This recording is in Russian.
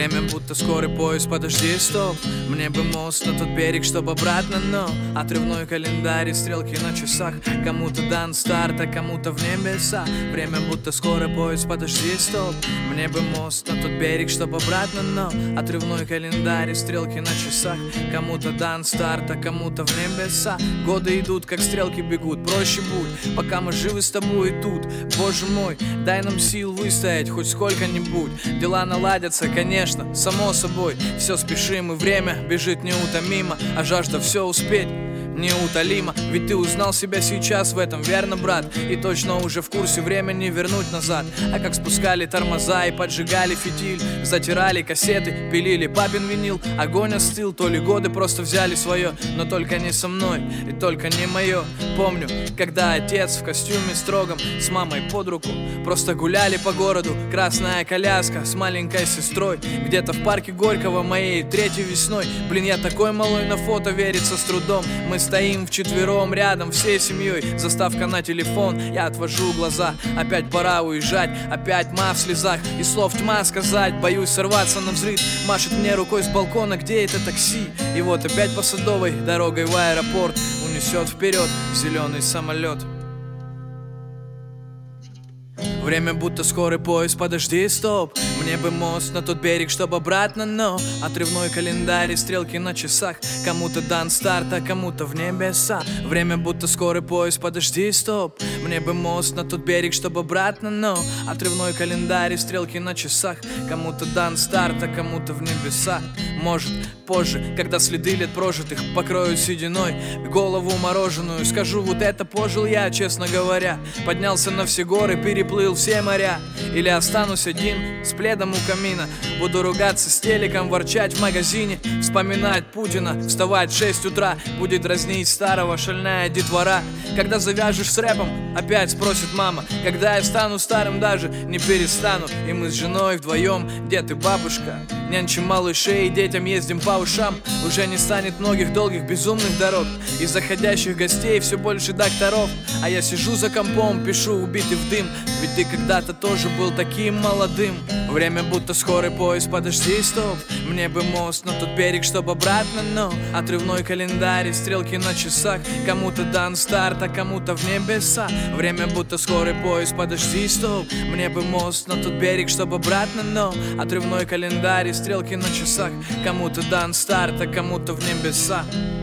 Время будто скорый поезд, подожди, стоп. Мне бы мост на тот берег, чтоб обратно, но отрывной календарь и стрелки на часах. Кому-то дан старт, а кому-то в небеса. Время будто скорый поезд, подожди, стоп. Мне бы мост на тот берег, чтоб обратно, но отрывной календарь и стрелки на часах. Кому-то дан старт, а кому-то в небеса. Годы идут, как стрелки бегут, проще будь, пока мы живы с тобой и тут. Боже мой, дай нам сил выстоять хоть сколько-нибудь. Дела наладятся, конечно, само собой. Все спешим, и время бежит неутомимо, а жажда все успеть неутолимо. Ведь ты узнал себя сейчас в этом, верно, брат? И точно уже в курсе, время не вернуть назад. А как спускали тормоза и поджигали фитиль, затирали кассеты, пилили папин винил. Огонь остыл, то ли годы просто взяли свое. Но только не со мной, и только не мое. Помню, когда отец в костюме строгом с мамой под руку просто гуляли по городу. Красная коляска с маленькой сестрой где-то в парке Горького моей третьей весной. Блин, я такой малой, на фото верится с трудом. Мы стоим вчетвером рядом всей семьей. Заставка на телефон, я отвожу глаза. Опять пора уезжать, опять ма в слезах. И слов тьма сказать, боюсь сорваться на взрыв. Машет мне рукой с балкона, где это такси? И вот опять по Садовой дорогой в аэропорт унесет вперед зеленый самолет. Время будто скорый поезд, подожди, стоп. Мне бы мост на тот берег, чтоб обратно, но отрывной календарь и стрелки на часах. Кому-то дан старт, а кому-то в небеса. Время будто скорый поезд, подожди, стоп. Мне бы мост на тот берег, чтоб обратно, но отрывной календарь и стрелки на часах. Кому-то дан старт, а кому-то в небеса. Может, позже, когда следы лет прожитых покроют сединой голову мороженую, скажу, вот это пожил я, честно говоря. Поднялся на все горы, переплыл все моря. Или останусь один с пледом у камина. Буду ругаться с телеком, ворчать в магазине, вспоминать Путина, вставать в 6 утра. Будет дразнить старого шальная детвора. Когда завяжешь с рэпом, опять спросит мама. Когда я стану старым, даже не перестану. И мы с женой вдвоем, дед и бабушка, нянчим малышей, детям ездим по ушам. Уже не станет многих долгих безумных дорог и заходящих гостей все больше докторов. А я сижу за компом, пишу убитый в дым. Ведь ты когда-то тоже был таким молодым. Время будто скорый поезд, подожди, стоп. Мне бы мост на тот берег, чтоб обратно, но отрывной календарь и стрелки на часах. Кому-то дан старт, а кому-то в небеса. Время будто скорый поезд, подожди, стоп. Мне бы мост на тот берег, чтоб обратно, но отрывной календарь и стрелки на часах. Кому-то дан старт, а кому-то в небеса.